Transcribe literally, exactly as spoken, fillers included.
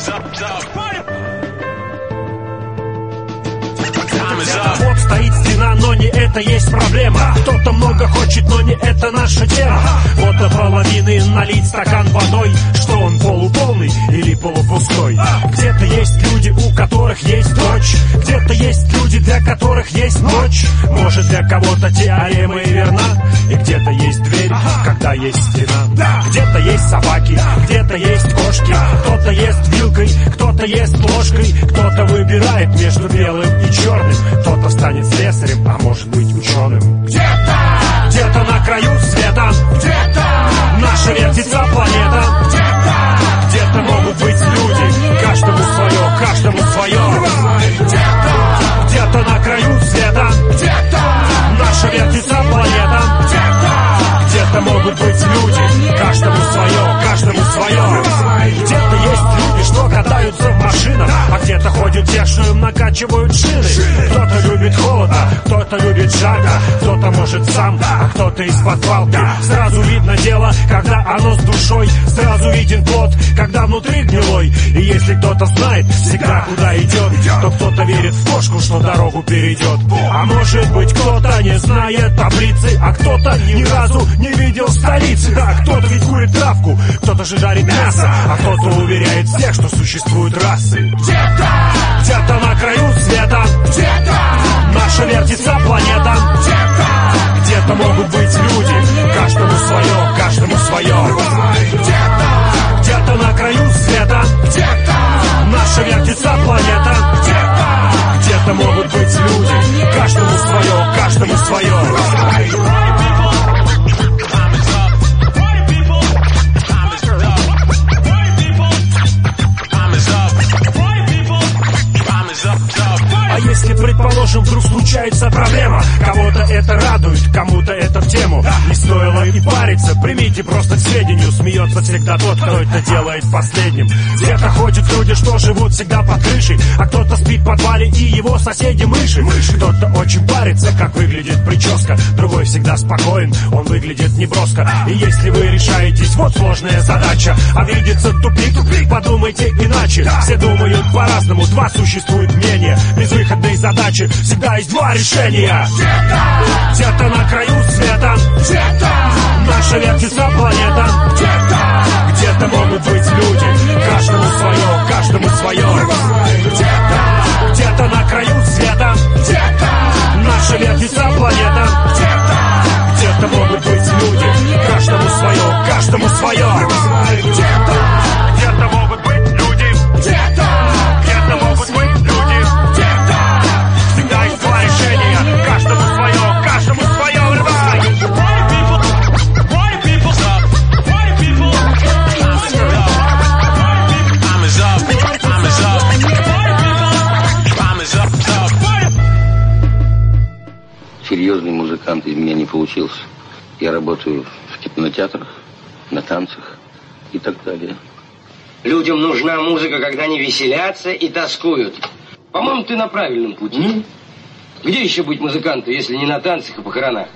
Вот стоит стена, но не это есть проблема. Кто-то много хочет, но не это наша тема. Вот до половины налить стакан водой, что он полуполный или полупустой. Где-то есть люди, у которых есть дочь, где-то есть люди, для которых есть ночь. Может, для кого-то теорема и верна, и где-то есть дверь, когда есть стена. Где-то есть собаки, где-то есть кошки. Кто-то ест вилкой, кто-то ест ложкой. Кто-то выбирает между белым и черным. Кто-то станет слесарем, а может быть ученым. Где-то, где-то на краю света, где-то наша вертится планета. Где-то, где-то могут быть люди, каждому свое, каждому свое. Где-то, где-то на краю света, где-то наша вертится планета. Где-то, где-то могут быть люди, каждому свое, каждому свое. Где-то есть люди, что катаются в машинах, а где-то ходят те, что им накачивают шины. Кто-то любит холодно, кто-то любит жарко, кто-то может сам, а кто-то из-под палки. Сразу видно дело, когда оно с душой, сразу виден плод, когда внутри гнилой. И если кто-то знает всегда, куда идет, то кто-то верит в кошку, что дорогу перейдет. А может быть, кто-то не знает таблицы, а кто-то ни разу не видел столицы. Да, кто-то ведь курит травку, кто-то же жарит мясо, а кто-то уверяет всех, что существуют расы. Где-то, где-то на краю света, где-то наша вертится планета. Где-то, где-то могут быть люди, каждому свое, каждому свое. Где-то, где-то на краю света, где-то наша вертится планета. Где-то, где-то могут быть люди, каждому свое, каждому свое. А если, предположим, вдруг случается проблема, кого-то это радует, кому-то это в тему. Не стоило и париться, примите просто к сведению. Смеется всегда тот, кто это делает последним. Где-то ходят люди, что живут всегда под крышей, а кто-то спит в подвале и его соседи мыши. Кто-то очень парится, как выглядит прическа, другой всегда спокоен, он выглядит неброско. И если вы решаетесь, вот сложная задача, а видится тупик, тупик, подумайте иначе. Все думают по-разному, два существуют мнения. Безвыходной задачи всегда есть два решения. Где-то, где-то на краю света, где-то наша вертится планета. Где-то, где-то могут быть люди, каждому свое, каждому свое. Где-то, где-то на краю света, где-то наша вертится планета. Где-то, где-то могут быть люди, каждому свое, каждому свое. Где-то, где-то могут быть люди, где-то, где-то могут быть люди. Всегда есть два решения, каждому свое, каждому свое. Серьезный музыкант из меня не получился. Я работаю в кинотеатрах, на танцах и так далее. Людям нужна музыка, когда они веселятся и тоскуют. По-моему, ты на правильном пути. Mm? Где еще быть музыкантом, если не на танцах и похоронах?